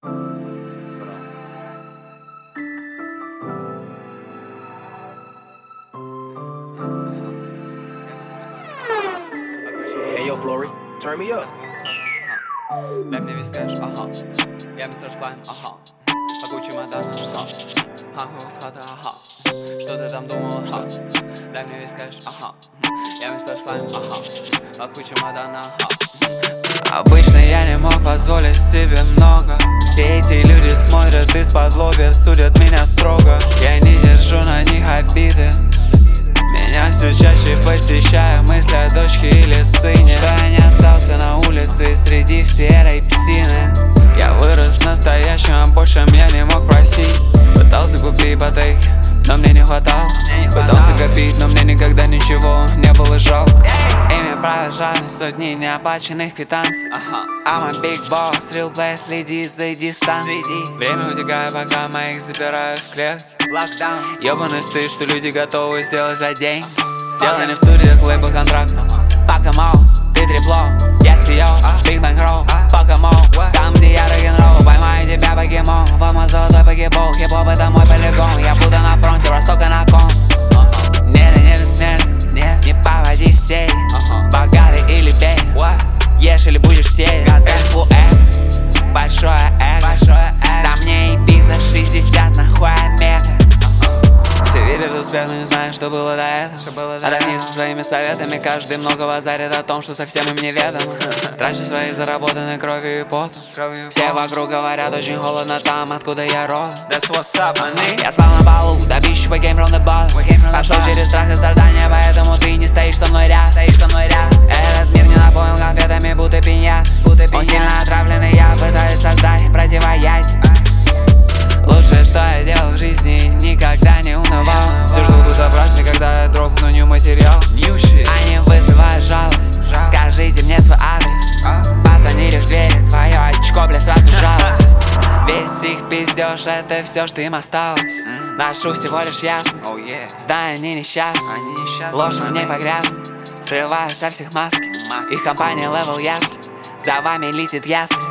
Hey yo, Flory, turn me up. Дай мне весь кэш, ага. Я мистер Слайм, ага. Пакуй чемодан, ага. Ага, с хаты, ага. Что ты там думал, ага. Дай мне весь кэш, ага. Я мистер Слайм, ага. Пакуй чемодан, ага. Обычно я не мог позволить себе много. Все эти люди смотрят из-под лобья, судят меня строго. Я не держу на них обиды. Меня все чаще посещая мысли о дочке или сыне. Что я не остался на улице среди всей этой псины. Я вырос настоящим, а большем я не мог просить. Пытался купить ипотеки, но мне не хватало. Пытался копить, но мне никогда ничего не было жалко. Ими провожали сотни неоплаченных квитанций. I'm a big boss, real play, следи за дистанцией. Время утекает, пока моих запирают в клетке. Ёбаный стыд, что люди готовы сделать за деньги. Дело не в студиях, лейбл контрактов. Fuck em all, ты трепло, я CEO, Big Bang Roll, fuck em all. Там, где я рок-н-ролл, поймаю тебя покемон. Фома золотой погибол, хип-хоп это мой полигон. Я буду на фронте, Востока на ком. Нет, не бессмертный, не поводи в сеть. Богатый или бей, ешь или будешь сеять. Большое эго, да мне иди за 60, нахуй омега. Все видят успех, но не знают, что было до этого. Отдохни со своими советами, каждый много базарит о том, что совсем им неведомо. Трачу свои заработанные кровью и потом. Все вокруг говорят, очень холодно там, откуда я родом. Я спал на полу, до пищи we came from the bottom. Пошел через страх и страдания, поэтому ты не стоишь со мной рядом. Этот мир не наполнен конфетами, будто пиньят. Он сильно отравленный, я пытаюсь создать противоядие. Лучшее, что я делал в жизни, никогда не унывал. Все ждут будто праздник, когда я дропну new материал. Они вызывают жалость, скажите мне свой адрес. Позвонили в двери, твое очко, бля, сразу жалость. Весь их пиздеж, это все, что им осталось. Ношу всего лишь ясность, знаю, они несчастны. Ложь в ней погрязла, срываю со всех маски. Их компания левел ясно, за вами летит ясно.